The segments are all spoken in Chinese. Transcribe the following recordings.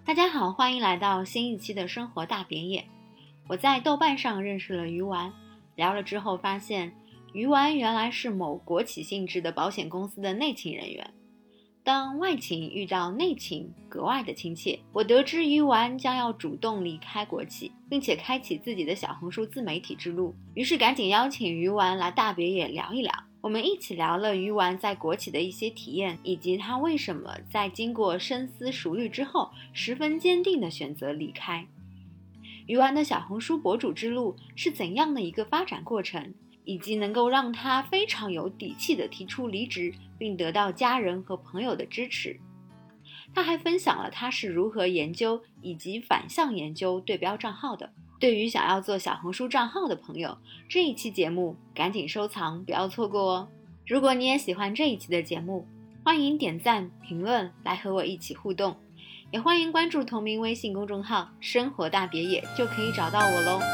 大家好，欢迎来到新一期的生活大别野。我在豆瓣上认识了鱼丸，聊了之后发现，鱼丸原来是某国企性质的保险公司的内勤人员。当外勤遇到内勤，格外的亲切。我得知鱼丸将要主动离开国企，并且开启自己的小红书自媒体之路，于是赶紧邀请鱼丸来大别野聊一聊。我们一起聊了鱼丸在国企的一些体验，以及他为什么在经过深思熟虑之后，十分坚定地选择离开。鱼丸的小红书博主之路是怎样的一个发展过程，以及能够让他非常有底气地提出离职，并得到家人和朋友的支持。他还分享了他是如何研究以及反向研究对标账号的。对于想要做小红书账号的朋友，这一期节目赶紧收藏，不要错过哦。如果你也喜欢这一期的节目，欢迎点赞评论来和我一起互动，也欢迎关注同名微信公众号生活大别野，就可以找到我咯。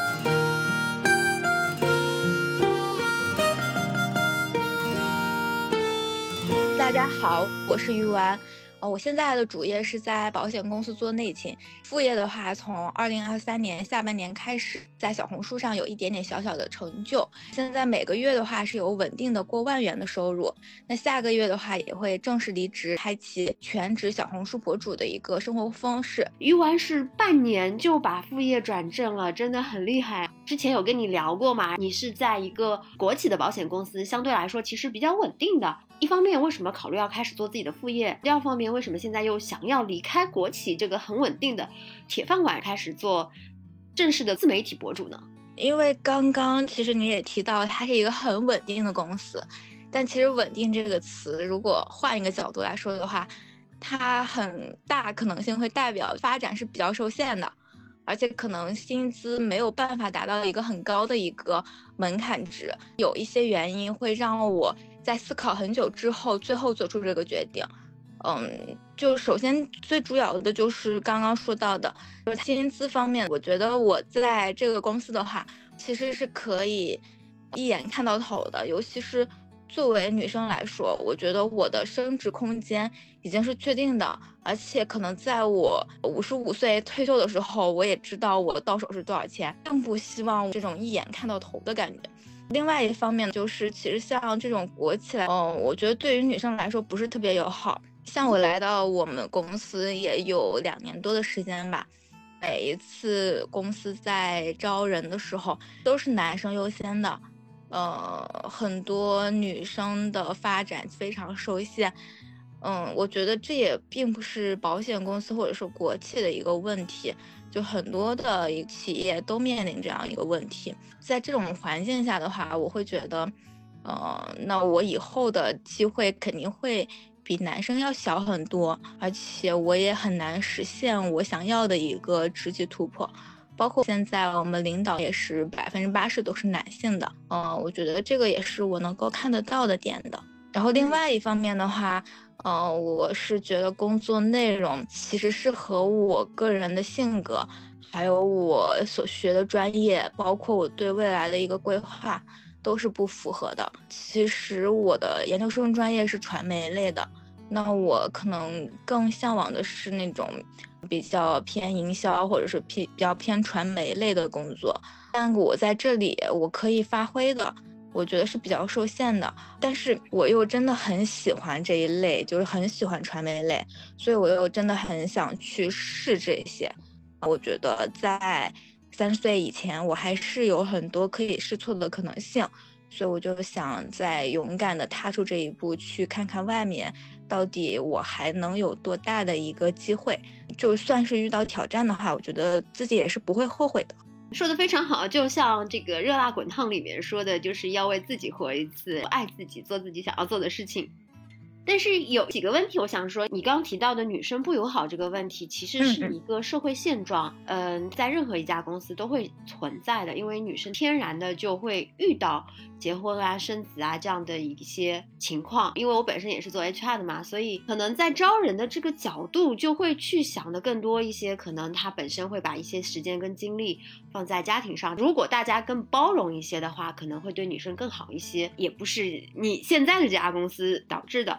大家好，我是鱼丸。我现在的主业是在保险公司做内勤，副业的话从2023年下半年开始在小红书上有一点点小小的成就，现在每个月的话是有稳定的过万元的收入。那下个月的话也会正式离职，开启全职小红书博主的一个生活方式。 鱼丸是半年就把副业转正了，真的很厉害。之前有跟你聊过嘛，你是在一个国企的保险公司，相对来说其实比较稳定的。一方面为什么考虑要开始做自己的副业，第二方面为什么现在又想要离开国企这个很稳定的铁饭碗，开始做正式的自媒体博主呢？ 因为刚刚其实你也提到它是一个很稳定的公司，但其实稳定这个词如果换一个角度来说的话，它很大可能性会代表发展是比较受限的，而且可能薪资没有办法达到一个很高的一个门槛值。有一些原因会让我在思考很久之后最后做出这个决定。就首先最主要的就是刚刚说到的薪资方面，我觉得我在这个公司的话其实是可以一眼看到头的，尤其是作为女生来说，我觉得我的升职空间已经是确定的，而且可能在我55岁退休的时候，我也知道我到手是多少钱，更不希望这种一眼看到头的感觉。另外一方面就是其实像这种国企来我觉得对于女生来说不是特别友好。像我来到我们公司也有2年多的时间吧，每一次公司在招人的时候都是男生优先的，很多女生的发展非常受限。我觉得这也并不是保险公司或者是国企的一个问题，就很多的企业都面临这样一个问题。在这种环境下的话，我会觉得那我以后的机会肯定会比男生要小很多，而且我也很难实现我想要的一个职级突破。包括现在我们领导也是80%都是男性的，我觉得这个也是我能够看得到的点的。然后另外一方面的话，我是觉得工作内容其实是和我个人的性格，还有我所学的专业，包括我对未来的一个规划都是不符合的。其实我的研究生专业是传媒类的，那我可能更向往的是那种比较偏营销或者是比较偏传媒类的工作，但我在这里我可以发挥的我觉得是比较受限的，但是我又真的很喜欢这一类，就是很喜欢传媒类，所以我又真的很想去试这些。我觉得在30岁以前我还是有很多可以试错的可能性，所以我就想再勇敢的踏出这一步，去看看外面到底我还能有多大的一个机会。就算是遇到挑战的话，我觉得自己也是不会后悔的。 说得非常好，就像这个热辣滚烫里面说的，就是要为自己活一次，爱自己，做自己想要做的事情。但是有几个问题我想说，你刚刚提到的女生不友好这个问题其实是一个社会现状，在任何一家公司都会存在的，因为女生天然的就会遇到结婚啊生子啊这样的一些情况。因为我本身也是做 HR 的嘛，所以可能在招人的这个角度就会去想的更多一些，可能她本身会把一些时间跟精力放在家庭上，如果大家更包容一些的话，可能会对女生更好一些，也不是你现在的这家公司导致的。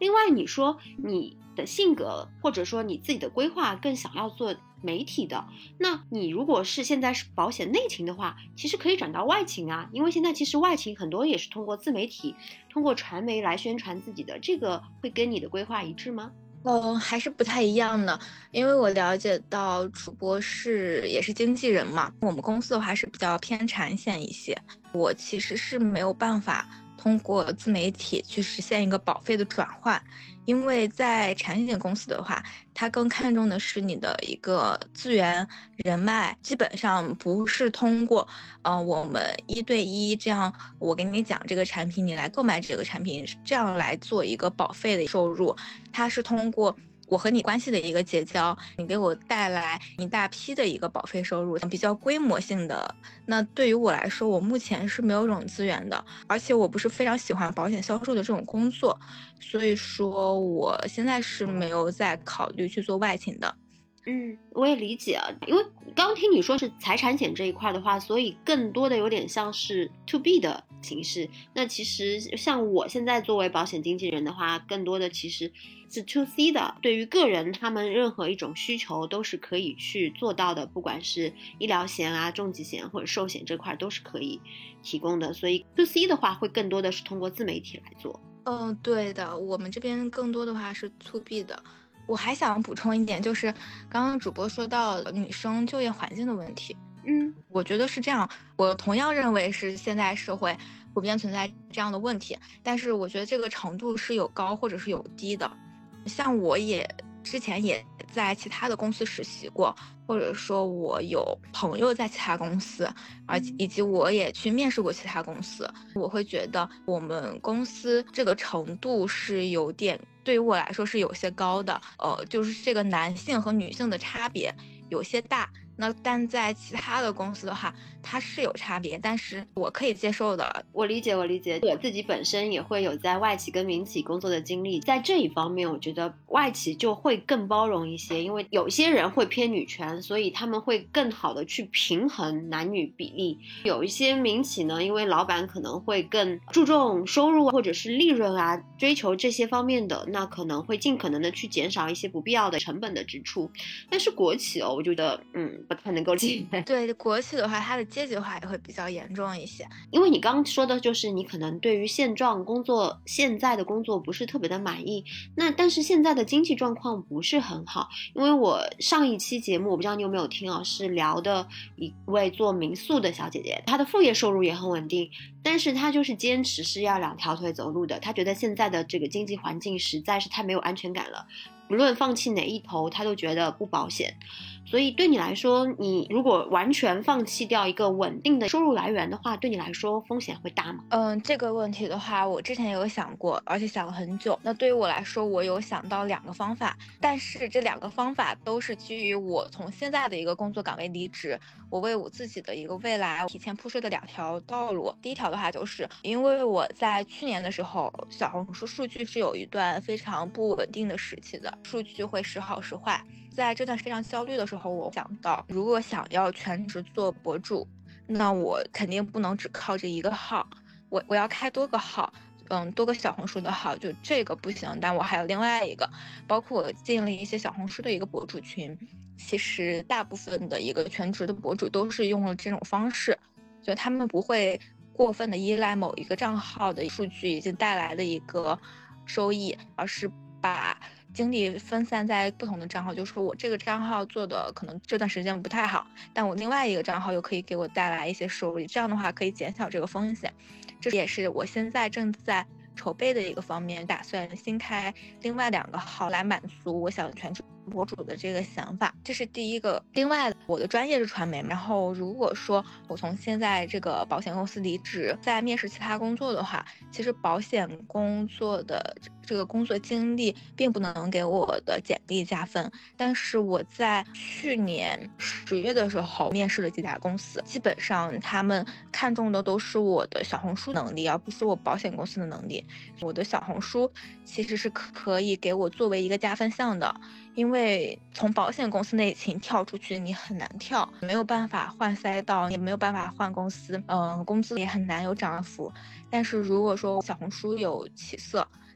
另外，你说你的性格或者说你自己的规划更想要做媒体的，那你如果是现在是保险内勤的话，其实可以转到外勤啊，因为现在其实外勤很多也是通过自媒体、通过传媒来宣传自己的，这个会跟你的规划一致吗？ 还是不太一样的，因为我了解到主播也是经纪人嘛，我们公司的话是比较偏产险一些，我其实是没有办法通过自媒体去实现一个保费的转换，因为在产险公司的话，它更看重的是你的一个资源人脉，基本上不是通过我们1对1这样，我给你讲这个产品，你来购买这个产品，这样来做一个保费的收入，它是通过我和你关系的一个结交，你给我带来一大批的一个保费收入，比较规模性的。那对于我来说，我目前是没有这种资源的，而且我不是非常喜欢保险销售的这种工作，所以说我现在是没有在考虑去做外勤的。 我也理解啊，因为刚听你说是财产险这一块的话，所以更多的有点像是 to B 的形式。那其实像我现在作为保险经纪人的话，更多的其实是 to C 的。对于个人，他们任何一种需求都是可以去做到的，不管是医疗险啊、重疾险或者寿险这块都是可以提供的。所以 to C 的话，会更多的是通过自媒体来做。 对的，我们这边更多的话是 to B 的。我还想补充一点，就是刚刚主播说到女生就业环境的问题。我觉得是这样，我同样认为是现在社会普遍存在这样的问题，但是我觉得这个程度是有高或者是有低的。像我之前也在其他的公司实习过，或者说我有朋友在其他公司，以及我也去面试过其他公司，我会觉得我们公司这个程度是有点，对于我来说是有些高的，就是这个男性和女性的差别有些大。但在其他的公司的话，它是有差别，但是我可以接受的。 我理解，我自己本身也会有在外企跟民企工作的经历，在这一方面，我觉得外企就会更包容一些，因为有些人会偏女权，所以他们会更好的去平衡男女比例。有一些民企呢，因为老板可能会更注重收入或者是利润啊，追求这些方面的，那可能会尽可能的去减少一些不必要的成本的支出。但是国企我觉得不太能够理解。 对，国企的话，它的阶级化也会比较严重一些。 因为你刚刚说的就是你可能对于现在的工作不是特别的满意，但是现在的经济状况不是很好。因为我上一期节目我不知道你有没有听啊，是聊的一位做民宿的小姐姐，她的副业收入也很稳定，但是她就是坚持是要2条腿走路的。她觉得现在的这个经济环境实在是太没有安全感了，不论放弃哪一头她都觉得不保险。所以对你来说，你如果完全放弃掉一个稳定的收入来源的话，对你来说风险会大吗？ 这个问题的话，我之前也有想过，而且想了很久。那对于我来说，我有想到2个方法，但是这2个方法都是基于我从现在的一个工作岗位离职，我为我自己的一个未来提前铺设的2条道路。第一条的话，就是因为我在去年的时候，小红书数据是有一段非常不稳定的时期的，数据会时好时坏。在这段非常焦虑的时候，我想到，如果想要全职做博主，那我肯定不能只靠这一个号，我要开多个号，多个小红书的号，就这个不行，但我还有另外一个，包括我进了一些小红书的一个博主群，其实大部分的一个全职的博主都是用了这种方式，就他们不会过分的依赖某一个账号的数据已经带来的一个收益，而是把精力分散在不同的账号，就是说我这个账号做的可能这段时间不太好，但我另外一个账号又可以给我带来一些收入，这样的话可以减小这个风险。这也是我现在正在筹备的一个方面，打算新开另外2个号来满足我想全职博主的这个想法，这是第一个。另外，我的专业是传媒，然后如果说我从现在这个保险公司离职，在面试其他工作的话，其实保险工作的这个工作经历并不能给我的简历加分。但是我在去年10月的时候面试了几家公司，基本上他们看重的都是我的小红书能力，而不是我保险公司的能力。我的小红书其实是可以给我作为一个加分项的，因为从保险公司内勤跳出去你很难跳，没有办法换赛道，也没有办法换公司，工资也很难有涨幅。但是如果说小红书有起色，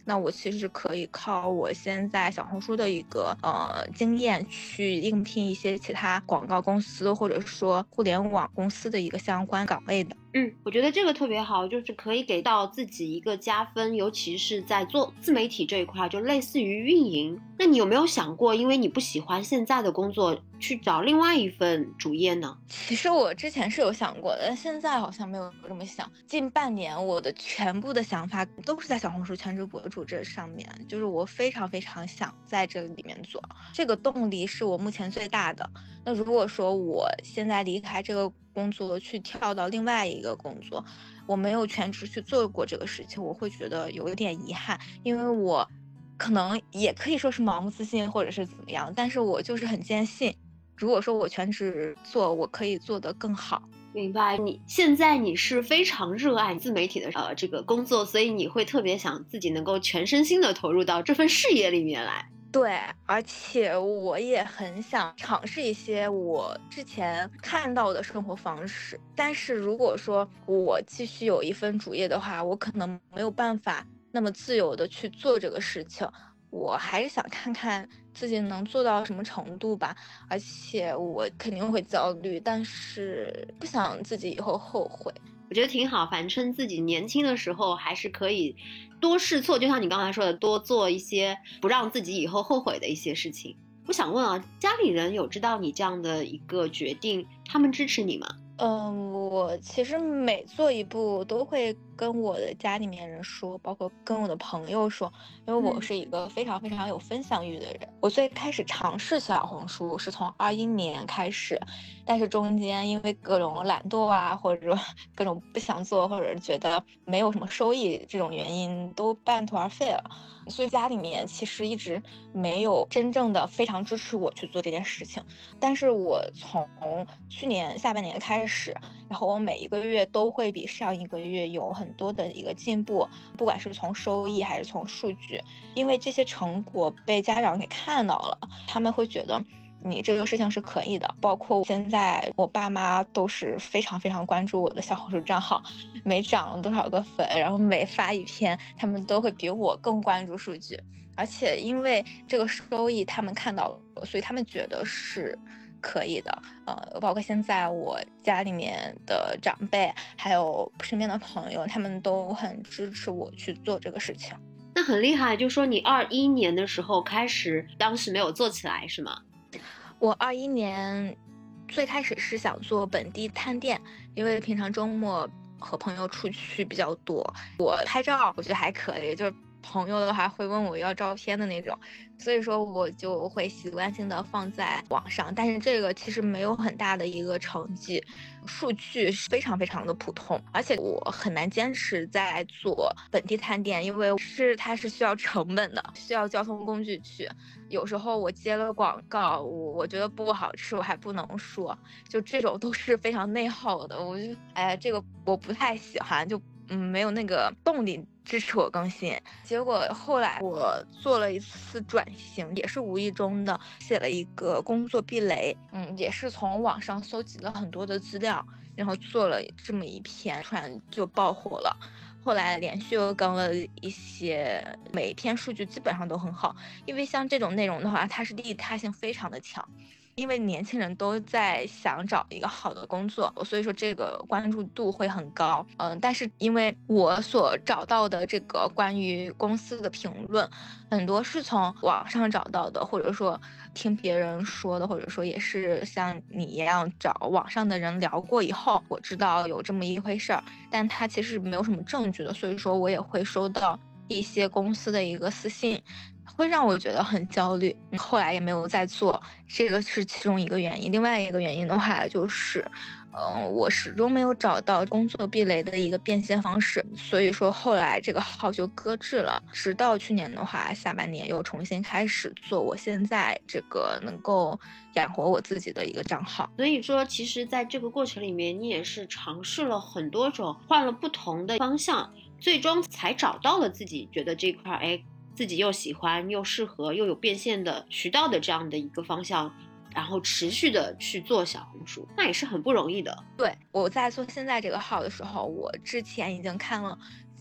那我其实可以靠我现在小红书的一个经验去应聘一些其他广告公司或者说互联网公司的一个相关岗位的。 我觉得这个特别好，就是可以给到自己一个加分，尤其是在做自媒体这一块，就类似于运营。那你有没有想过，因为你不喜欢现在的工作，去找另外一份主业呢？ 其实我之前是有想过的，但现在好像没有这么想。近半年我的全部的想法都是在小红书全职博主这上面，就是我非常非常想在这里面做，这个动力是我目前最大的。那如果说我现在离开这个工作去跳到另外一个工作，我没有全职去做过这个事情，我会觉得有一点遗憾，因为我可能也可以说是盲目自信或者是怎么样，但是我就是很坚信，如果说我全职做，我可以做得更好。 明白，现在你是非常热爱自媒体的这个工作，所以你会特别想自己能够全身心的投入到这份事业里面来。 对，而且我也很想尝试一些我之前看到的生活方式，但是如果说我继续有一份主业的话，我可能没有办法那么自由的去做这个事情。我还是想看看自己能做到什么程度吧，而且我肯定会焦虑，但是不想自己以后后悔。 我觉得挺好，反正自己年轻的时候还是可以多试错，就像你刚才说的，多做一些不让自己以后后悔的一些事情。我想问啊，家里人有知道你这样的一个决定，他们支持你吗？ 我其实每做一步都会跟我的家里面人说，包括跟我的朋友说，因为我是一个非常非常有分享欲的人。我最开始尝试小红书是从21年开始，但是中间因为各种懒惰啊，或者各种不想做，或者觉得没有什么收益这种原因，都半途而废了。所以家里面其实一直没有真正的非常支持我去做这件事情。但是我从去年下半年开始，然后我每一个月都会比上一个月有很多的一个进步，不管是从收益还是从数据，因为这些成果被家长给看到了，他们会觉得你这个事情是可以的。包括现在我爸妈都是非常非常关注我的小红书账号，每涨了多少个粉，然后每发一篇，他们都会比我更关注数据。而且因为这个收益他们看到了，所以他们觉得是可以的。包括现在我家里面的长辈还有身边的朋友，他们都很支持我去做这个事情。 那很厉害，就说你21年的时候开始，当时没有做起来是吗？ 我21年最开始是想做本地探店，因为平常周末和朋友出去比较多，我拍照我觉得还可以，就是朋友的话会问我要照片的那种，所以说我就会习惯性的放在网上，但是这个其实没有很大的一个成绩，数据非常非常的普通，而且我很难坚持在做本地探店，因为它是需要成本的，需要交通工具去，有时候我接了广告，我觉得不好吃，我还不能说，就这种都是非常内耗的，我就这个我不太喜欢，就没有那个动力支持我更新。结果后来我做了一次转型，也是无意中的写了一个工作避雷，也是从网上搜集了很多的资料，然后做了这么一篇，突然就爆火了。后来连续又更了一些，每一篇数据基本上都很好，因为像这种内容的话，它是利他性非常的强。因为年轻人都在想找一个好的工作，所以说这个关注度会很高。但是因为我所找到的这个关于公司的评论，很多是从网上找到的，或者说听别人说的，或者说也是像你一样找网上的人聊过以后，我知道有这么一回事儿，但它其实没有什么证据的，所以说我也会收到一些公司的一个私信，会让我觉得很焦虑，后来也没有再做，这个是其中一个原因。另外一个原因的话就是，我始终没有找到工作避雷的一个变现方式，所以说后来这个号就搁置了。直到去年的话，下半年又重新开始做我现在这个能够养活我自己的一个账号。 所以说，其实在这个过程里面，你也是尝试了很多种，换了不同的方向，最终才找到了自己觉得这块，自己又喜欢又适合又有变现的渠道的这样的一个方向，然后持续的去做小红书，那也是很不容易的。 对，我在做现在这个号的时候，我之前已经看了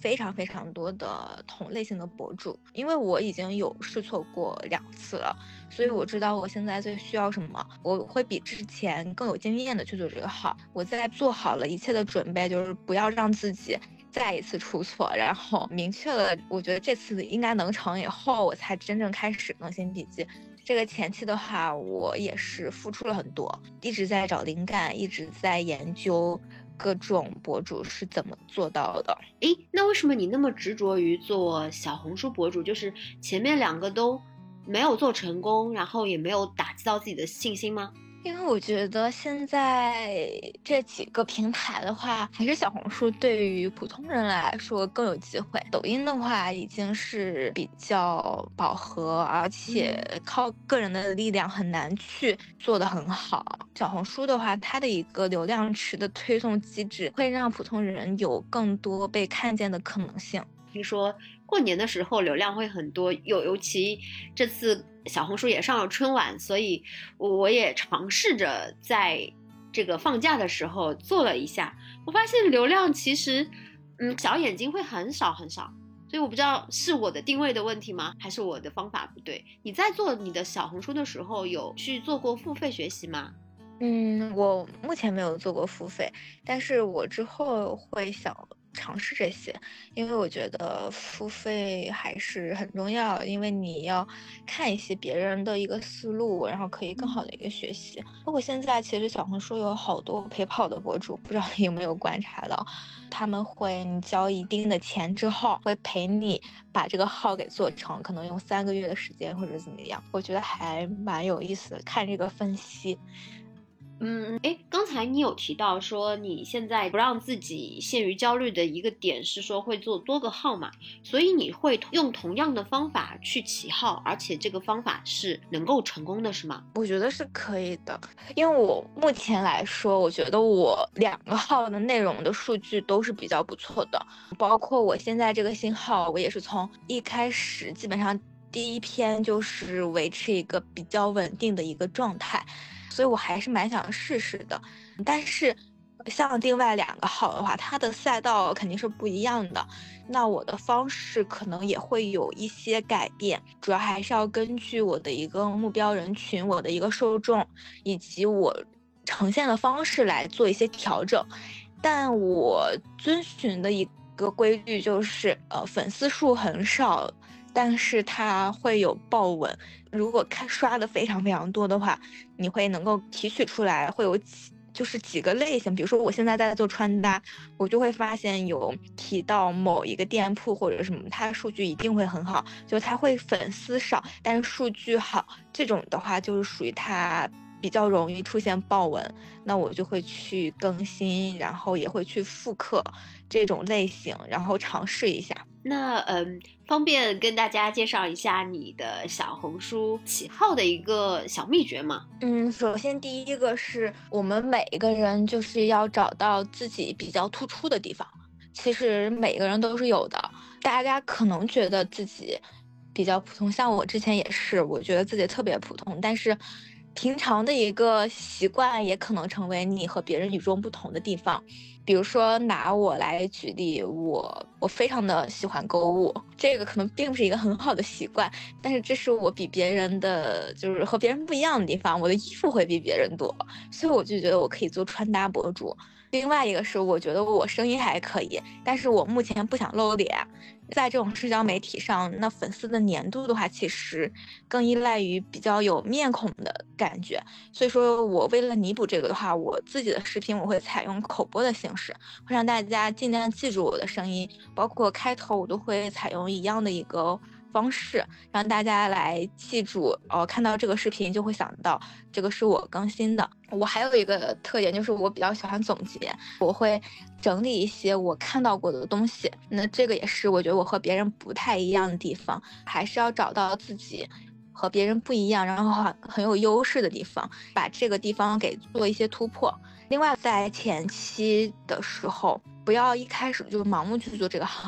非常非常多的同类型的博主，因为我已经有试错过2次了，所以我知道我现在最需要什么，我会比之前更有经验的去做这个号。我在做好了一切的准备，就是不要让自己再一次出错，然后明确了我觉得这次应该能成以后，我才真正开始更新笔记。这个前期的话，我也是付出了很多，一直在找灵感，一直在研究各种博主是怎么做到的。 诶，那为什么你那么执着于做小红书博主？就是前面2个都没有做成功，然后也没有打击到自己的信心吗？ 因为我觉得现在这几个平台的话，还是小红书对于普通人来说更有机会。抖音的话已经是比较饱和，而且靠个人的力量很难去做得很好。小红书的话，它的一个流量池的推送机制会让普通人有更多被看见的可能性。 听说过年的时候流量会很多，尤其这次小红书也上了春晚，所以我也尝试着在这个放假的时候做了一下，我发现流量其实小眼睛会很少很少，所以我不知道是我的定位的问题吗，还是我的方法不对。你在做你的小红书的时候有去做过付费学习吗？ 我目前没有做过付费，但是我之后会想尝试这些，因为我觉得付费还是很重要，因为你要看一些别人的一个思路，然后可以更好的一个学习。包括现在其实小红书有好多陪跑的博主，不知道你有没有观察到，他们会你交一定的钱之后，会陪你把这个号给做成，可能用3个月的时间或者怎么样，我觉得还蛮有意思的，看这个分析。 刚才你有提到说你现在不让自己陷于焦虑的一个点是说会做多个号嘛，所以你会用同样的方法去起号，而且这个方法是能够成功的是吗？ 我觉得是可以的，因为我目前来说，我觉得我2个号的内容的数据都是比较不错的，包括我现在这个新号，我也是从一开始基本上第一篇就是维持一个比较稳定的一个状态。所以我还是蛮想试试的，但是像另外2个号的话，它的赛道肯定是不一样的，那我的方式可能也会有一些改变，主要还是要根据我的一个目标人群、我的一个受众以及我呈现的方式来做一些调整。但我遵循的一个规律就是，粉丝数很少，但是它会有爆文。如果刷的非常非常多的话，你会能够提取出来会有几个类型。比如说我现在在做穿搭，我就会发现有提到某一个店铺或者什么，它的数据一定会很好，就它会粉丝少但是数据好，这种的话就是属于它比较容易出现爆文，那我就会去更新，然后也会去复刻这种类型，然后尝试一下。 那方便跟大家介绍一下你的小红书起号的一个小秘诀吗？ 首先第一个是我们每一个人就是要找到自己比较突出的地方，其实每个人都是有的，大家可能觉得自己比较普通，像我之前也是，我觉得自己特别普通，但是平常的一个习惯也可能成为你和别人与众不同的地方。比如说拿我来举例，我非常的喜欢购物，这个可能并不是一个很好的习惯，但是这是我比别人的就是和别人不一样的地方，我的衣服会比别人多，所以我就觉得我可以做穿搭博主。另外一个是我觉得我声音还可以，但是我目前不想露脸，在这种社交媒体上，那粉丝的粘度的话，其实更依赖于比较有面孔的感觉。所以说我为了弥补这个的话，我自己的视频我会采用口播的形式，会让大家尽量记住我的声音，包括开头我都会采用一样的一个方式，让大家来记住，看到这个视频就会想到这个是我更新的。我还有一个特点就是我比较喜欢总结，我会整理一些我看到过的东西，那这个也是我觉得我和别人不太一样的地方，还是要找到自己和别人不一样，然后很有优势的地方，把这个地方给做一些突破。另外在前期的时候，不要一开始就盲目去做这个号，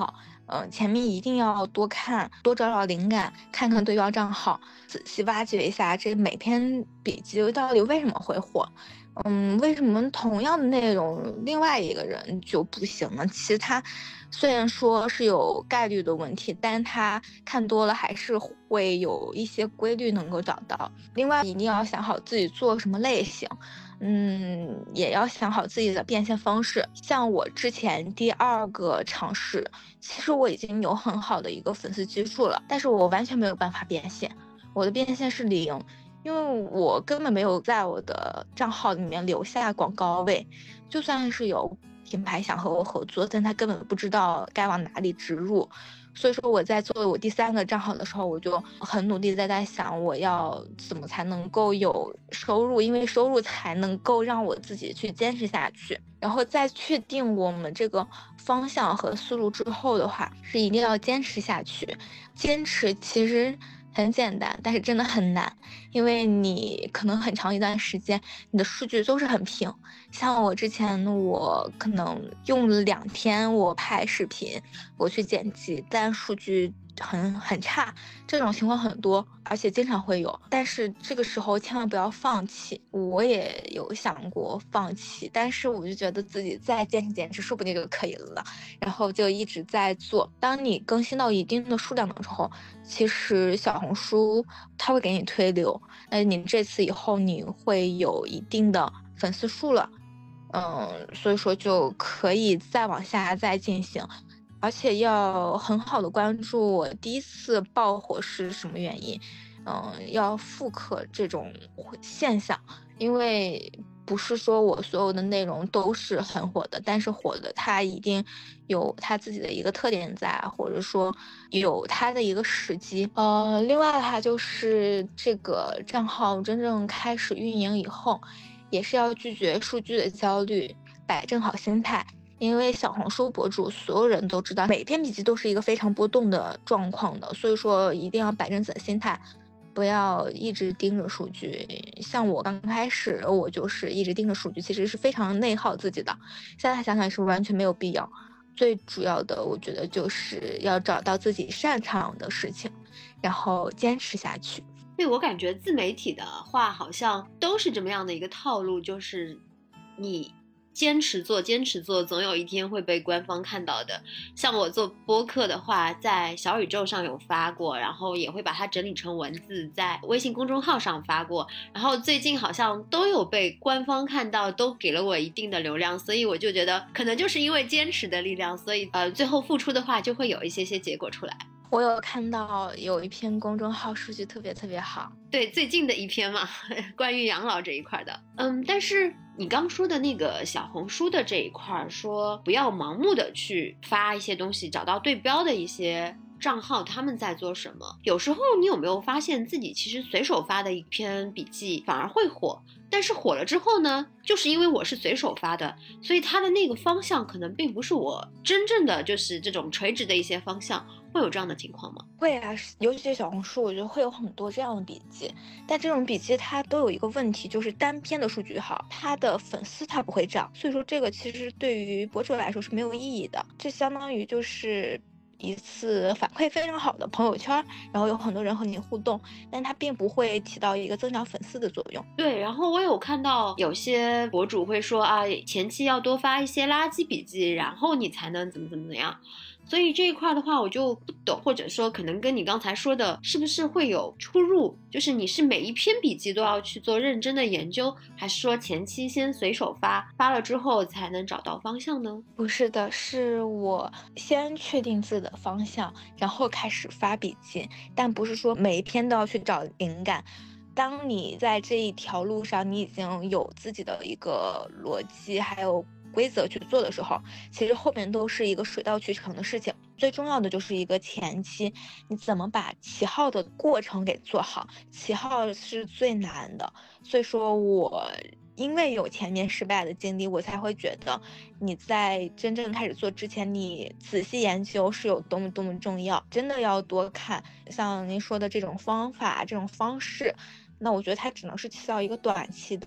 前面一定要多看，多找找灵感，看看对标账号，仔细挖掘一下这每篇笔记到底为什么会火。为什么同样的内容，另外一个人就不行呢？其实他虽然说是有概率的问题，但是他看多了还是会有一些规律能够找到。另外，一定要想好自己做什么类型，也要想好自己的变现方式。像我之前第2个尝试，其实我已经有很好的一个粉丝基数了，但是我完全没有办法变现，我的变现是0。因为我根本没有在我的账号里面留下广告位，就算是有品牌想和我合作，但他根本不知道该往哪里植入。所以说我在做我第3个账号的时候，我就很努力在想我要怎么才能够有收入，因为收入才能够让我自己去坚持下去。然后在确定我们这个方向和思路之后的话，是一定要坚持下去。坚持其实很简单，但是真的很难，因为你可能很长一段时间你的数据都是很平。像我之前我可能用了2天我拍视频，我去剪辑，但数据很差，这种情况很多，而且经常会有。但是这个时候千万不要放弃。我也有想过放弃，但是我就觉得自己再坚持说不定就可以了，然后就一直在做。当你更新到一定的数量的时候，其实小红书它会给你推流，你这次以后你会有一定的粉丝数了，所以说就可以再往下再进行。而且要很好的关注我第1次爆火是什么原因，要复刻这种现象，因为不是说我所有的内容都是很火的，但是火的它一定有它自己的一个特点在，或者说有它的一个时机。另外的话就是这个账号真正开始运营以后，也是要拒绝数据的焦虑，摆正好心态。因为小红书博主所有人都知道，每篇笔记都是一个非常波动的状况的，所以说一定要摆正自己的心态，不要一直盯着数据。像我刚开始，我就是一直盯着数据，其实是非常内耗自己的。现在想想是完全没有必要。最主要的，我觉得就是要找到自己擅长的事情，然后坚持下去。 对，我感觉自媒体的话，好像都是这么样的一个套路，就是你坚持做，总有一天会被官方看到的。像我做播客的话，在小宇宙上有发过，然后也会把它整理成文字，在微信公众号上发过，然后最近好像都有被官方看到，都给了我一定的流量，所以我就觉得可能就是因为坚持的力量，所以最后付出的话就会有一些结果出来。 我有看到有一篇公众号数据特别好， 对，最近的一篇嘛，关于养老这一块的。但是你刚说的那个小红书的这一块，说不要盲目的去发一些东西，找到对标的一些账号他们在做什么。有时候你有没有发现自己其实随手发的一篇笔记反而会火，但是火了之后呢，就是因为我是随手发的，所以它的那个方向可能并不是我真正的就是这种垂直的一些方向。会有这样的情况吗？ 会啊，尤其是小红书，我觉得会有很多这样的笔记。但这种笔记它都有一个问题，就是单篇的数据好，它的粉丝它不会涨，所以说这个其实对于博主来说是没有意义的。这相当于就是一次反馈非常好的朋友圈，然后有很多人和你互动，但它并不会起到一个增长粉丝的作用。 对，然后我有看到有些博主会说啊，前期要多发一些垃圾笔记，然后你才能怎么样。所以这一块的话我就不懂，或者说可能跟你刚才说的是不是会有出入，就是你是每一篇笔记都要去做认真的研究，还是说前期先随手发了之后才能找到方向呢？ 不是的，是我先确定自己的方向，然后开始发笔记，但不是说每一篇都要去找灵感。当你在这一条路上，你已经有自己的一个逻辑，还有规则去做的时候，其实后面都是一个水到渠成的事情。最重要的就是一个前期，你怎么把起号的过程给做好，起号是最难的。所以说我因为有前面失败的经历，我才会觉得你在真正开始做之前，你仔细研究是有多么重要，真的要多看。像您说的这种方法这种方式，那我觉得它只能是起到一个短期的，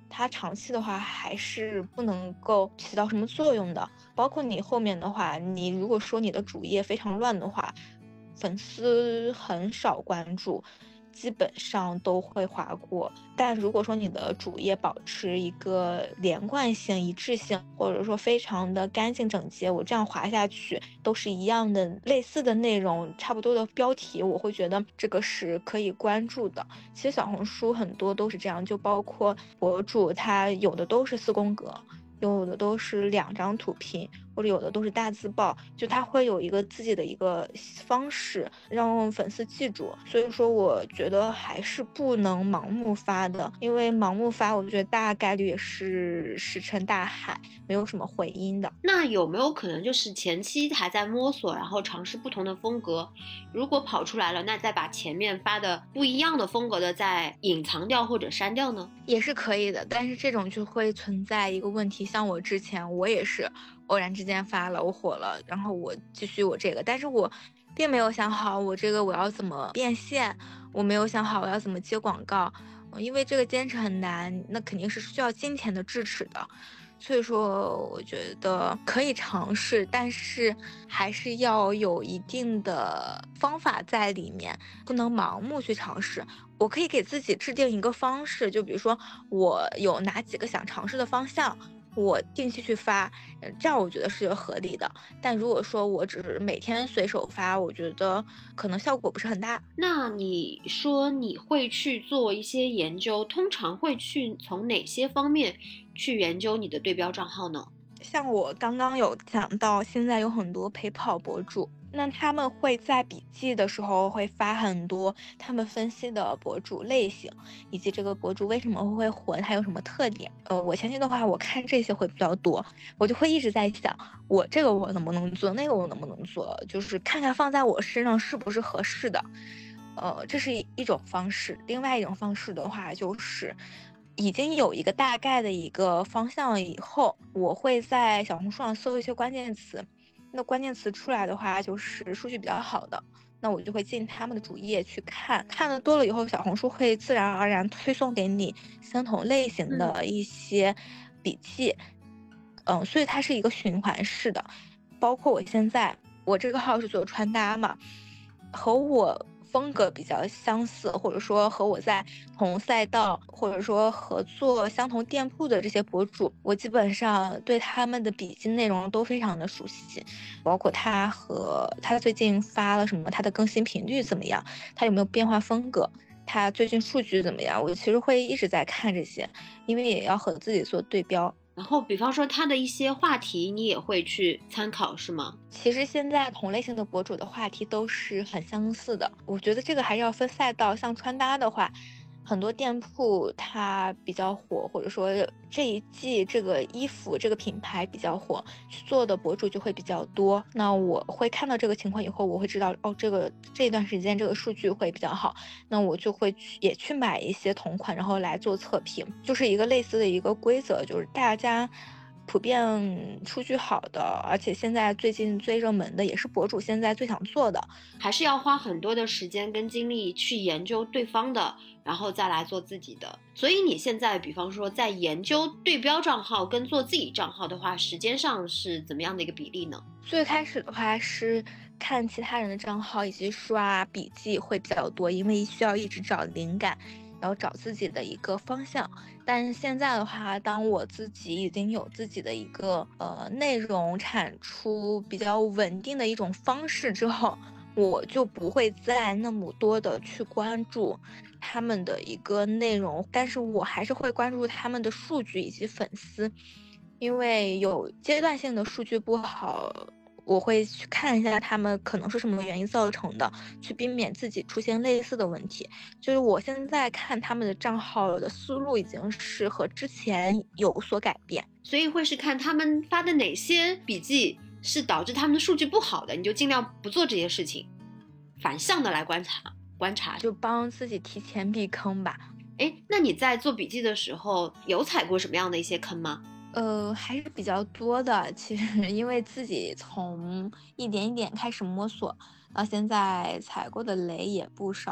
它长期的话还是不能够起到什么作用的。包括你后面的话，你如果说你的主页非常乱的话，粉丝很少关注，基本上都会划过。但如果说你的主页保持一个连贯性、一致性，或者说非常的干净整洁，我这样划下去都是一样的、类似的内容、差不多的标题，我会觉得这个是可以关注的。其实小红书很多都是这样，就包括博主，他有的都是4宫格，有的都是2张图片，或者有的都是大字报，就他会有一个自己的一个方式让粉丝记住。所以说我觉得还是不能盲目发的，因为盲目发我觉得大概率也是石沉大海，没有什么回音的。 那有没有可能就是前期还在摸索，然后尝试不同的风格，如果跑出来了，那再把前面发的不一样的风格的再隐藏掉或者删掉呢？ 也是可以的，但是这种就会存在一个问题，像我之前我也是偶然之间发了，我火了，然后我继续我这个，但是我并没有想好我这个我要怎么变现，我没有想好我要怎么接广告，因为这个坚持很难，那肯定是需要金钱的支持的。所以说我觉得可以尝试，但是还是要有一定的方法在里面，不能盲目去尝试。我可以给自己制定一个方式，就比如说我有哪几个想尝试的方向，我定期去发，这样我觉得是合理的。但如果说我只是每天随手发，我觉得可能效果不是很大。 那你说你会去做一些研究，通常会去从哪些方面去研究你的对标账号呢？ 像我刚刚有讲到，现在有很多陪跑博主，那他们会在笔记的时候会发很多他们分析的博主类型，以及这个博主为什么会火，他有什么特点。我前期的话，我看这些会比较多，我就会一直在想，我这个我能不能做，那个我能不能做，就是看看放在我身上是不是合适的。这是一种方式。另外一种方式的话，就是已经有一个大概的一个方向了以后，我会在小红书上搜一些关键词。那关键词出来的话，就是数据比较好的，那我就会进他们的主页去看，看的多了以后，小红书会自然而然推送给你相同类型的一些笔记。所以它是一个循环式的。包括我这个号是做穿搭嘛，和我风格比较相似，或者说和我在同赛道，或者说合作相同店铺的这些博主，我基本上对他们的笔记内容都非常的熟悉，包括他最近发了什么，他的更新频率怎么样，他有没有变化风格，他最近数据怎么样，我其实会一直在看这些，因为也要和自己做对标。 然后比方说他的一些话题你也会去参考是吗？ 其实现在同类型的博主的话题都是很相似的，我觉得这个还是要分赛道。像穿搭的话，很多店铺它比较火，或者说这一季这个衣服这个品牌比较火，去做的博主就会比较多。那我会看到这个情况以后，我会知道哦，这一段时间这个数据会比较好，那我就会也去买一些同款，然后来做测评，就是一个类似的一个规则，就是大家普遍数据好的，而且现在最近最热门的也是博主现在最想做的， 还是要花很多的时间跟精力去研究对方的，然后再来做自己的。所以你现在比方说在研究对标账号跟做自己账号的话，时间上是怎么样的一个比例呢？ 最开始的话是看其他人的账号以及刷笔记会比较多，因为需要一直找灵感，然后找自己的一个方向。但是现在的话，当我自己已经有自己的一个内容产出比较稳定的一种方式之后，我就不会再那么多的去关注他们的一个内容，但是我还是会关注他们的数据以及粉丝，因为有阶段性的数据不好，我会去看一下他们可能是什么原因造成的，去避免自己出现类似的问题。就是我现在看他们的账号的思路已经是和之前有所改变， 所以会是看他们发的哪些笔记是导致他们的数据不好的，你就尽量不做这些事情，反向的来观察， 就帮自己提前避坑吧。 那你在做笔记的时候有踩过什么样的一些坑吗？ 还是比较多的。其实因为自己从一点一点开始摸索，到现在踩过的雷也不少。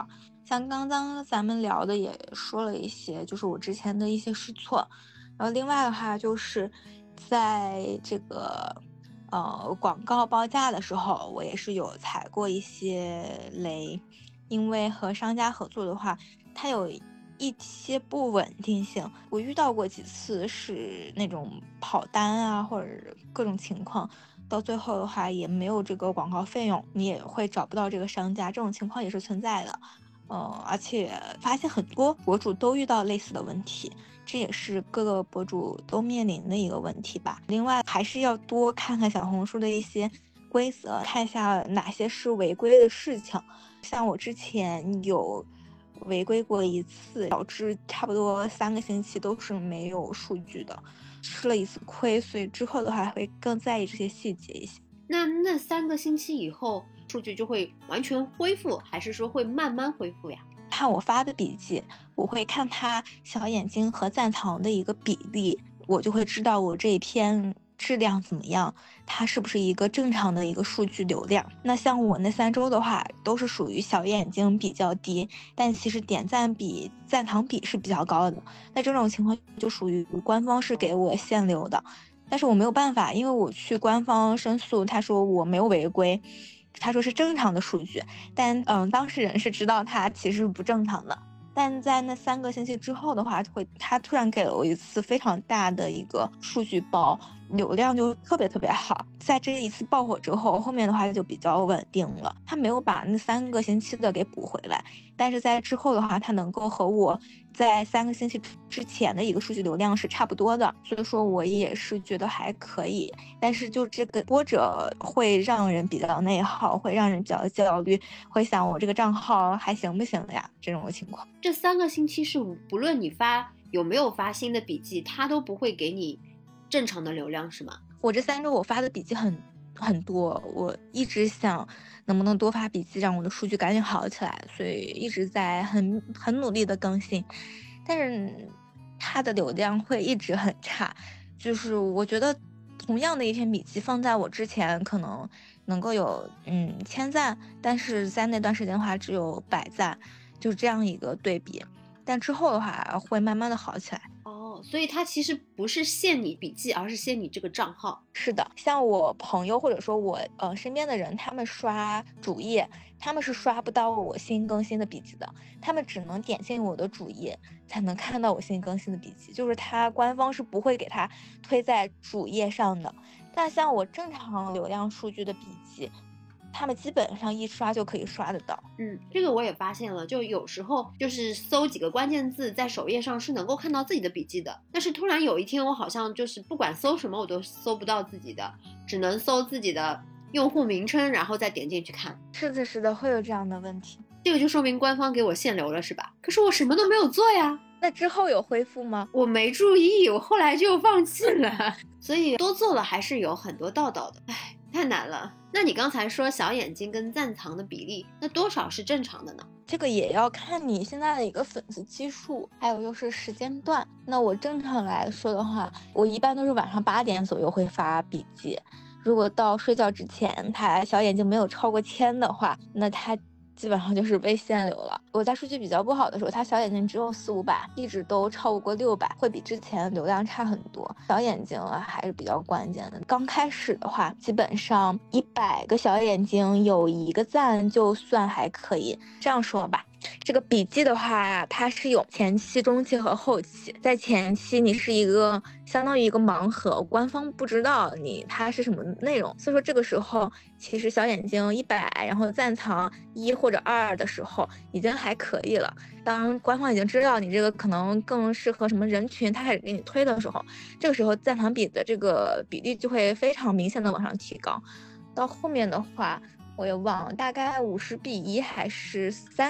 像刚刚咱们聊的也说了一些，就是我之前的一些试错。然后另外的话就是在这个广告报价的时候，我也是有踩过一些雷，因为和商家合作的话，它有一些不稳定性。我遇到过几次是那种跑单啊，或者各种情况，到最后的话也没有这个广告费用，你也会找不到这个商家，这种情况也是存在的。而且发现很多博主都遇到类似的问题，这也是各个博主都面临的一个问题吧。另外，还是要多看看小红书的一些规则，看一下哪些是违规的事情。像我之前有违规过一次，导致差不多3个星期都是没有数据的，吃了一次亏，所以之后的话会更在意这些细节一些。 那3个星期以后，数据就会完全恢复，还是说会慢慢恢复呀？ 看我发的笔记，我会看它小眼睛和赞藏的一个比例，我就会知道我这一篇质量怎么样，它是不是一个正常的一个数据流量。那像我那3周的话，都是属于小眼睛比较低，但其实点赞比赞藏比是比较高的。那这种情况就属于官方是给我限流的，但是我没有办法，因为我去官方申诉，他说我没有违规，他说是正常的数据，但当事人是知道他其实是不正常的。但在那3个星期之后的话，他突然给了我一次非常大的一个数据包，流量就特别特别好。在这一次爆火之后，后面的话就比较稳定了。他没有把那3个星期的给补回来，但是在之后的话，他能够和我在3个星期之前的一个数据流量是差不多的，所以说我也是觉得还可以。但是就这个波折会让人比较内耗，会让人比较焦虑，会想我这个账号还行不行的呀？这种情况。 这3个星期是不论你有没有发新的笔记，它都不会给你正常的流量是吗？ 我这3周我发的笔记很多，我一直想能不能多发笔记，让我的数据赶紧好起来，所以一直在很努力的更新，但是它的流量会一直很差。就是我觉得同样的一篇笔记放在我之前可能能够有1000赞，但是在那段时间的话只有100赞，就是这样一个对比。但之后的话会慢慢的好起来。 哦，所以它其实不是限你笔记，而是限你这个账号。 是的，像我朋友或者说我身边的人，他们刷主页，他们是刷不到我新更新的笔记的，他们只能点进我的主页才能看到我新更新的笔记，就是他官方是不会给他推在主页上的。但像我正常流量数据的笔记，他们基本上一刷就可以刷得到。 这个我也发现了，就有时候就是搜几个关键字在首页上是能够看到自己的笔记的，但是突然有一天我好像就是不管搜什么我都搜不到自己的，只能搜自己的用户名称，然后再点进去看。 是的，是的，会有这样的问题。 这个就说明官方给我限流了是吧？可是我什么都没有做呀。 那之后有恢复吗？ 我没注意，我后来就放弃了。所以多做了还是有很多道道的，唉，太难了。那你刚才说小眼睛跟赞藏的比例，那多少是正常的呢？ 这个也要看你现在的一个粉丝基数，还有就是时间段。那我正常来说的话，我一般都是晚上8点左右会发笔记。如果到睡觉之前，他小眼睛没有超过1000的话，那他基本上就是被限流了。我在数据比较不好的时候，他小眼睛只有400-500，一直都超不过600，会比之前流量差很多。小眼睛还是比较关键的。刚开始的话，基本上100个小眼睛有1个赞就算还可以。这样说吧，这个笔记的话，它是有前期、中期和后期。在前期，你是一个相当于一个盲盒，官方不知道它是什么内容，所以说这个时候其实小眼睛100，然后赞藏1或者2的时候，已经还可以了。当官方已经知道你这个可能更适合什么人群，他开始给你推的时候，这个时候赞藏比的这个比例就会非常明显的往上提高。到后面的话，我也忘了，大概50:1还是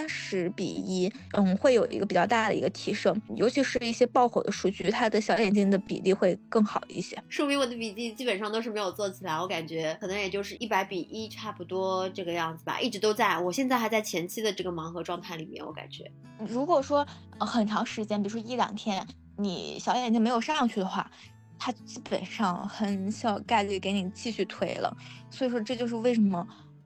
30:1，会有一个比较大的一个提升，尤其是一些爆火的数据，它的小眼睛的比例会更好一些。 说明我的笔记基本上都是没有做起来，我感觉可能也就是100:1差不多这个样子吧，一直都在，我现在还在前期的这个盲盒状态里面，我感觉。 如果说很长时间，比如说1-2天，你小眼睛没有上去的话，它基本上很小概率给你继续推了。所以说这就是为什么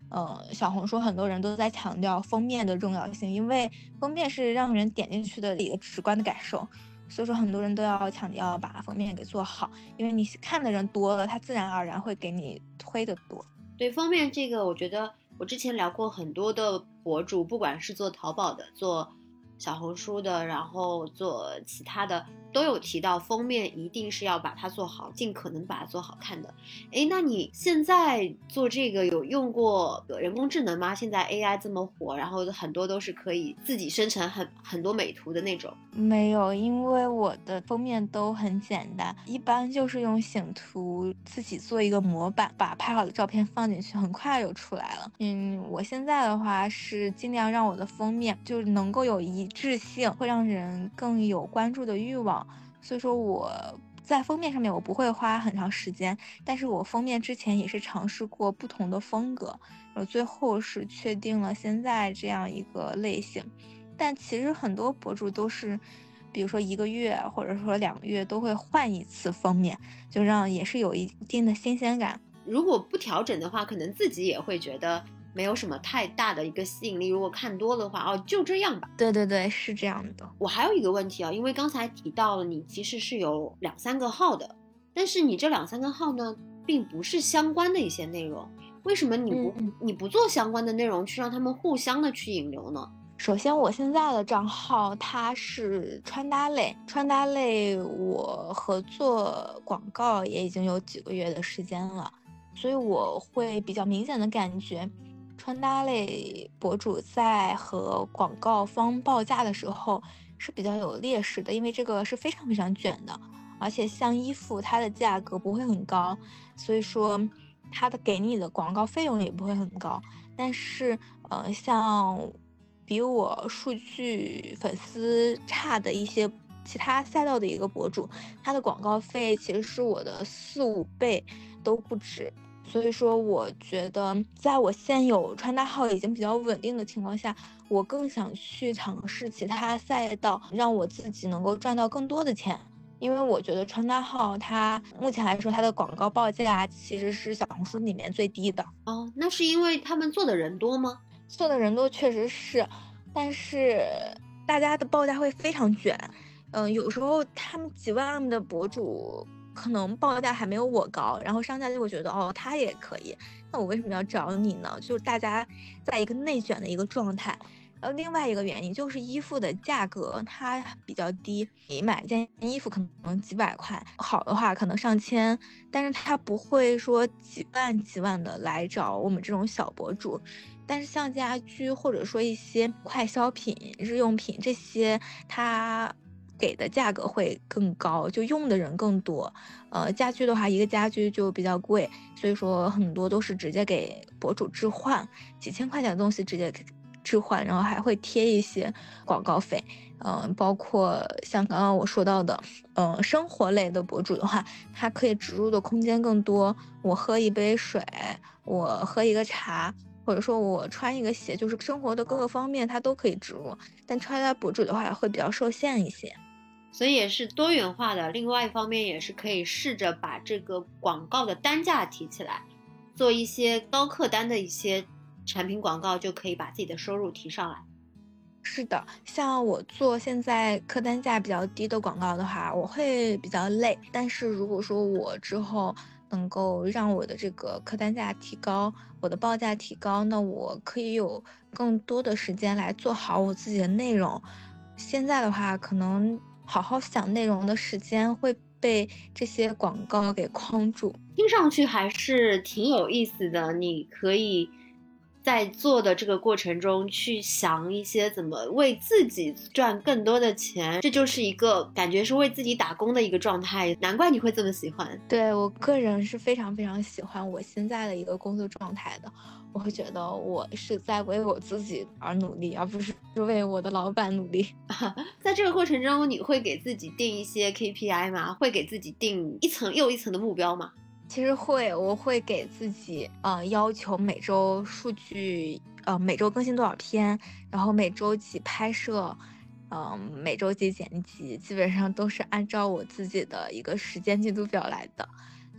小红书很多人都在强调封面的重要性，因为封面是让人点进去的一个直观的感受，所以说很多人都要强调把封面给做好，因为你看的人多了，它自然而然会给你推的多。 对，封面这个，我觉得我之前聊过很多的博主，不管是做淘宝的，做小红书的，然后做其他的，都有提到封面一定是要把它做好，尽可能把它做好看的。诶，那你现在做这个有用过人工智能吗？现在 AI 这么火，然后很多都是可以自己生成很多美图的那种。 没有，因为我的封面都很简单，一般就是用醒图自己做一个模板，把拍好的照片放进去，很快就出来了。我现在的话是尽量让我的封面就能够有一致性，会让人更有关注的欲望，所以说我在封面上面我不会花很长时间，但是我封面之前也是尝试过不同的风格，最后是确定了现在这样一个类型。但其实很多博主都是，比如说1个月或者说2个月都会换一次封面，就让也是有一定的新鲜感。 如果不调整的话，可能自己也会觉得没有什么太大的一个吸引力。如果看多的话，哦，就这样吧。 对对对，是这样的。 我还有一个问题啊，因为刚才提到了你其实是有2、3个号的，但是你这2、3个号呢，并不是相关的一些内容，为什么你不做相关的内容，去让他们互相的去引流呢？ 首先，我现在的账号它是穿搭类，我合作广告也已经有几个月的时间了，所以我会比较明显的感觉，穿搭类博主在和广告方报价的时候是比较有劣势的，因为这个是非常非常卷的，而且像衣服它的价格不会很高，所以说它的给你的广告费用也不会很高，但是像比我数据粉丝差的一些其他赛道的一个博主，他的广告费其实是我的4、5倍都不止。所以说，我觉得在我现有穿搭号已经比较稳定的情况下，我更想去尝试其他赛道，让我自己能够赚到更多的钱。因为我觉得穿搭号它目前来说，它的广告报价其实是小红书里面最低的。 哦，那是因为他们做的人多吗？ 做的人多确实是，但是大家的报价会非常卷。有时候他们几万的博主可能报价还没有我高，然后商家就会觉得哦，他也可以，那我为什么要找你呢？就是大家在一个内卷的一个状态。另外一个原因就是衣服的价格它比较低，你买件衣服可能几百块，好的话可能上千，但是它不会说几万的来找我们这种小博主。但是像家居或者说一些快消品、日用品这些，它给的价格会更高，就用的人更多。家居的话，一个家居就比较贵，所以说很多都是直接给博主置换，几千块钱的东西直接给置换，然后还会贴一些广告费。包括像刚刚我说到的，生活类的博主的话，它可以植入的空间更多。我喝一杯水，我喝一个茶，或者说我穿一个鞋，就是生活的各个方面它都可以植入。但穿搭博主的话会比较受限一些。 所以也是多元化的。另外一方面也是可以试着把这个广告的单价提起来，做一些高客单的一些产品广告，就可以把自己的收入提上来。 是的，像我做现在客单价比较低的广告的话，我会比较累。但是如果说我之后能够让我的这个客单价提高，我的报价提高，那我可以有更多的时间来做好我自己的内容。现在的话，可能好好想内容的时间会被这些广告给框住。 听上去还是挺有意思的，你可以在做的这个过程中去想一些怎么为自己赚更多的钱，这就是一个感觉是为自己打工的一个状态，难怪你会这么喜欢。 对，我个人是非常非常喜欢我现在的一个工作状态的，我会觉得我是在为我自己而努力，而不是为我的老板努力。 在这个过程中，你会给自己定一些 KPI 吗？会给自己定一层又一层的目标吗？ 其实我会给自己要求每周数据，每周更新多少篇，然后每周几拍摄，每周几剪辑，基本上都是按照我自己的一个时间进度表来的。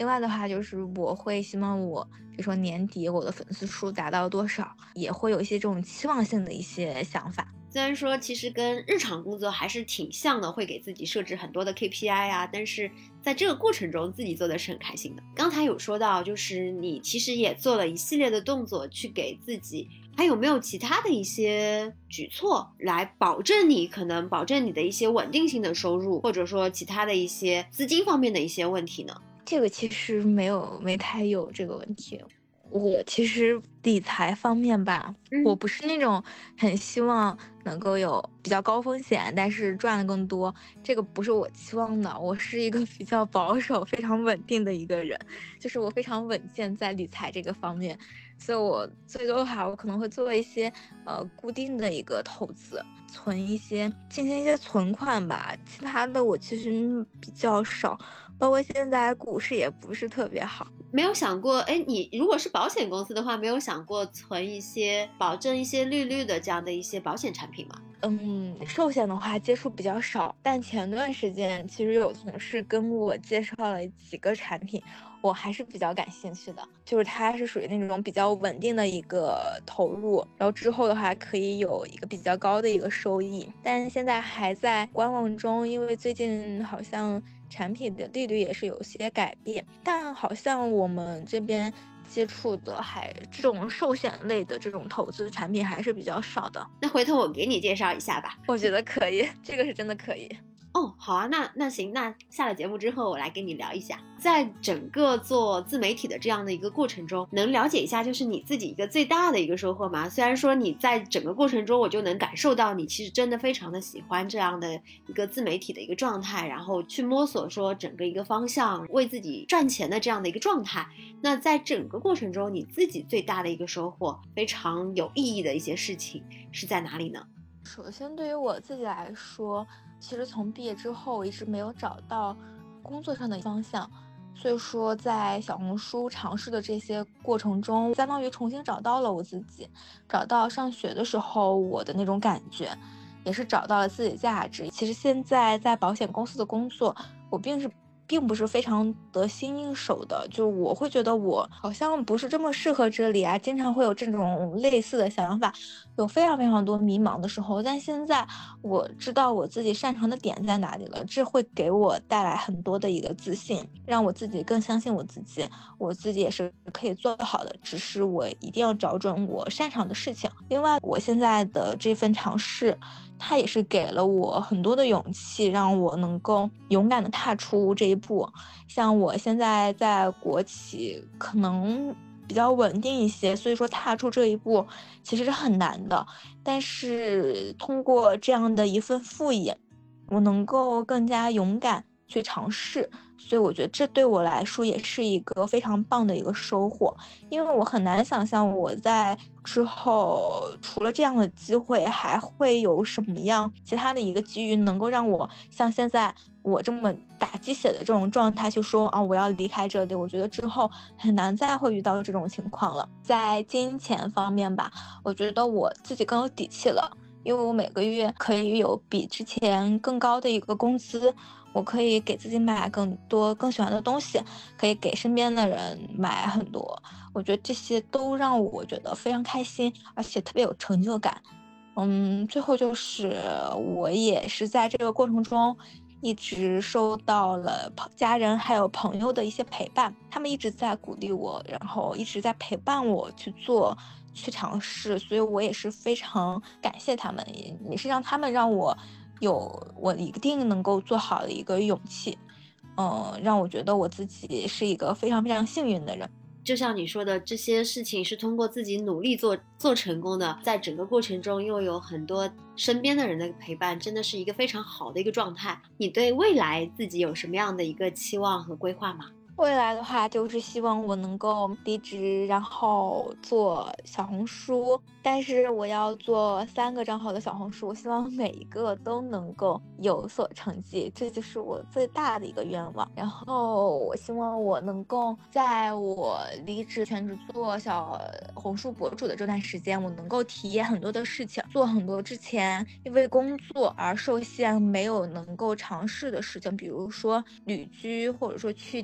另外的话就是我会希望我比如说年底我的粉丝数达到多少，也会有一些这种期望性的一些想法。 虽然说其实跟日常工作还是挺像的，会给自己设置很多的 KPI 啊，但是在这个过程中自己做的是很开心的。刚才有说到，就是你其实也做了一系列的动作去给自己，还有没有其他的一些举措来保证你的一些稳定性的收入，或者说其他的一些资金方面的一些问题呢？ 这个其实没太有这个问题。我其实理财方面吧，我不是那种很希望能够有比较高风险，但是赚的更多，这个不是我期望的。我是一个比较保守、非常稳定的一个人，就是我非常稳健在理财这个方面，所以我最多的话，我可能会做一些固定的一个投资，进行一些存款吧。其他的我其实比较少，包括现在股市也不是特别好。 没有想过，你如果是保险公司的话，没有想过存一些保证一些利率的这样的一些保险产品吗？ 寿险的话接触比较少，但前段时间其实有同事跟我介绍了几个产品，我还是比较感兴趣的。就是它是属于那种比较稳定的一个投入，然后之后的话可以有一个比较高的一个收益，但现在还在观望中，因为最近好像产品的利率也是有些改变，但好像我们这边接触的这种寿险类的这种投资产品还是比较少的。 那回头我给你介绍一下吧。 我觉得可以，这个是真的可以。 哦，好啊，那行，那下了节目之后，我来跟你聊一下，在整个做自媒体的这样的一个过程中，能了解一下就是你自己一个最大的一个收获吗？虽然说你在整个过程中，我就能感受到你其实真的非常的喜欢这样的一个自媒体的一个状态，然后去摸索说整个一个方向，为自己赚钱的这样的一个状态。那在整个过程中，你自己最大的一个收获，非常有意义的一些事情是在哪里呢？ 首先，对于我自己来说，其实从毕业之后，我一直没有找到工作上的方向，所以说在小红书尝试的这些过程中，相当于重新找到了我自己，找到上学的时候我的那种感觉，也是找到了自己的价值。其实现在在保险公司的工作，我并不是非常得心应手的，就我会觉得我好像不是这么适合这里啊，经常会有这种类似的想法，有非常非常多迷茫的时候。但现在我知道我自己擅长的点在哪里了，这会给我带来很多的一个自信，让我自己更相信我自己，我自己也是可以做好的，只是我一定要找准我擅长的事情。另外，我现在的这份尝试，它也是给了我很多的勇气，让我能够勇敢的踏出这一步。像我现在在国企可能比较稳定一些，所以说踏出这一步其实是很难的，但是通过这样的一份副业，我能够更加勇敢去尝试，所以我觉得这对我来说也是一个非常棒的一个收获。因为我很难想象我在之后除了这样的机会还会有什么样其他的一个机遇能够让我像现在我这么打鸡血的这种状态去说啊，我要离开这里。我觉得之后很难再会遇到这种情况了。在金钱方面吧，我觉得我自己更有底气了，因为我每个月可以有比之前更高的一个工资，我可以给自己买更多更喜欢的东西，可以给身边的人买很多，我觉得这些都让我觉得非常开心，而且特别有成就感。最后就是我也是在这个过程中一直受到了家人还有朋友的一些陪伴，他们一直在鼓励我，然后一直在陪伴我去做去尝试，所以我也是非常感谢他们，也是让他们让我我一定能够做好的一个勇气，让我觉得我自己是一个非常非常幸运的人。 就像你说的，这些事情是通过自己努力做成功的，在整个过程中又有很多身边的人的陪伴，真的是一个非常好的一个状态。你对未来自己有什么样的一个期望和规划吗？ 未来的话，就是希望我能够离职，然后做小红书，但是我要做3个账号的小红书，我希望每一个都能够有所成绩，这就是我最大的一个愿望。然后我希望我能够在我离职全职做小红书博主的这段时间，我能够体验很多的事情，做很多之前因为工作而受限没有能够尝试的事情，比如说旅居，或者说去体验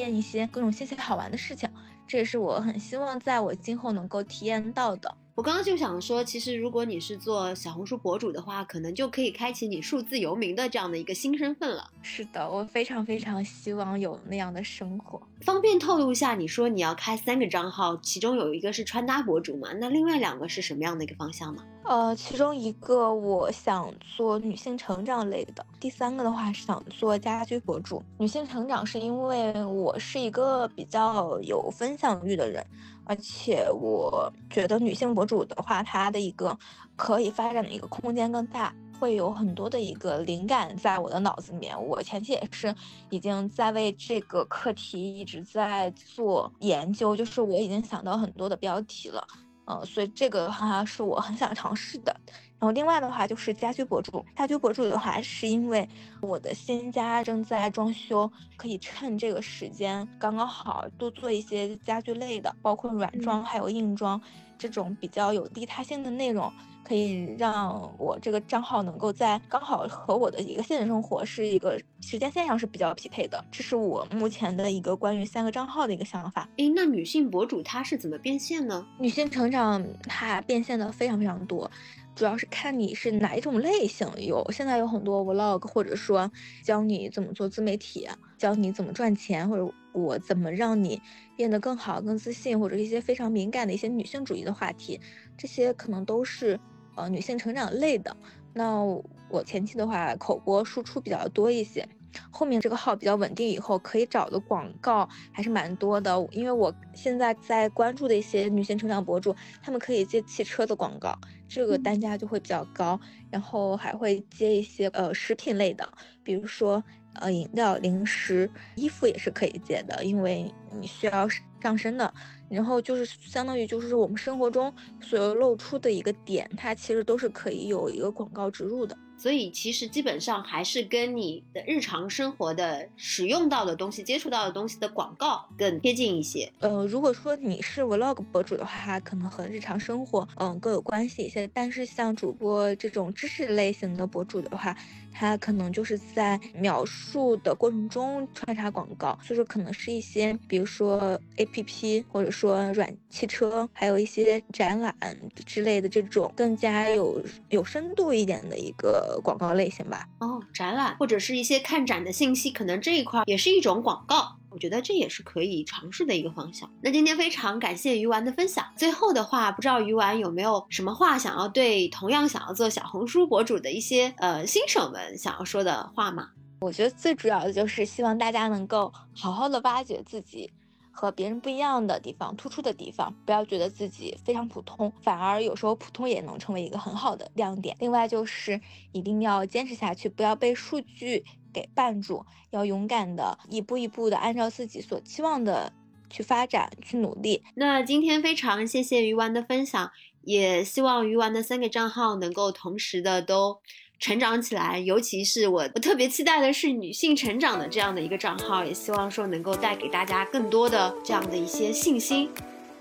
验一些各种新奇好玩的事情，这也是我很希望在我今后能够体验到的。 我刚刚就想说，其实如果你是做小红书博主的话，可能就可以开启你数字游民的这样的一个新身份了。 是的，我非常非常希望有那样的生活。 方便透露一下，你说你要开3个账号，其中有一个是穿搭博主嘛？那另外2个是什么样的一个方向呢？ 其中一个我想做女性成长类的，第3个的话是想做家居博主。女性成长是因为我是一个比较有分享欲的人，而且我觉得女性博主的话，它的一个可以发展的一个空间更大，会有很多的一个灵感在我的脑子里面。我前期也是已经在为这个课题一直在做研究，就是我已经想到很多的标题了。所以这个的话是我很想尝试的。然后另外的话就是家居博主，家居博主的话是因为我的新家正在装修，可以趁这个时间刚刚好多做一些家居类的，包括软装还有硬装这种比较有利他性的内容，可以让我这个账号能够在刚好和我的一个现实生活是一个时间线上是比较匹配的。这是我目前的一个关于3个账号的一个想法。 那女性博主她是怎么变现呢？ 女性成长它变现的非常非常多，主要是看你是哪一种类型。现在有很多 vlog， 或者说教你怎么做自媒体，教你怎么赚钱，或者我怎么让你变得更好更自信，或者一些非常敏感的一些女性主义的话题，这些可能都是女性成长类的。那我前期的话口播输出比较多一些，后面这个号比较稳定以后，可以找的广告还是蛮多的。因为我现在在关注的一些女性成长博主，他们可以接汽车的广告，这个单价就会比较高，然后还会接一些食品类的，比如说饮料、零食、衣服也是可以接的，因为你需要上身的。然后就是相当于就是我们生活中所有露出的一个点，它其实都是可以有一个广告植入的。 所以其实基本上还是跟你的日常生活的使用到的东西、接触到的东西的广告更贴近一些。 如果说你是 vlog 博主的话，可能和日常生活更有关系一些。但是像主播这种知识类型的博主的话，他可能就是在描述的过程中穿插广告，所以说可能是一些比如说 APP 或者说软汽车，还有一些展览之类的这种更加有深度一点的一个广告类型吧。 展览或者是一些看展的信息，可能这一块也是一种广告，我觉得这也是可以尝试的一个方向。那今天非常感谢鱼丸的分享。最后的话，不知道鱼丸有没有什么话想要对同样想要做小红书博主的一些新手们想要说的话吗？ 我觉得最主要的就是希望大家能够好好的挖掘自己和别人不一样的地方、突出的地方，不要觉得自己非常普通，反而有时候普通也能成为一个很好的亮点。另外就是一定要坚持下去，不要被数据给绊住，要勇敢的一步一步的按照自己所期望的去发展、去努力。 那今天非常谢谢鱼丸的分享，也希望鱼丸的3个账号能够同时的都成长起来，尤其是我特别期待的是女性成长的这样的一个账号，也希望说能够带给大家更多的这样的一些信心。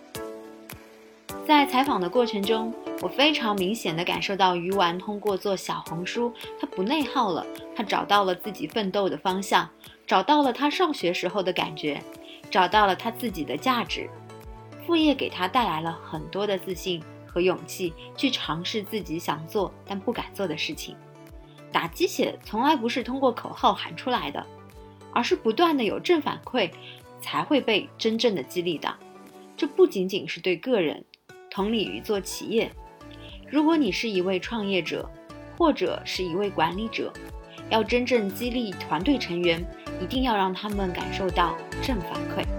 在采访的过程中，我非常明显地感受到鱼丸通过做小红书，他不内耗了，他找到了自己奋斗的方向，找到了他上学时候的感觉，找到了他自己的价值。副业给他带来了很多的自信和勇气，去尝试自己想做但不敢做的事情。打鸡血从来不是通过口号喊出来的，而是不断的有正反馈才会被真正的激励到。这不仅仅是对个人，同理于做企业。如果你是一位创业者，或者是一位管理者，要真正激励团队成员，一定要让他们感受到正反馈。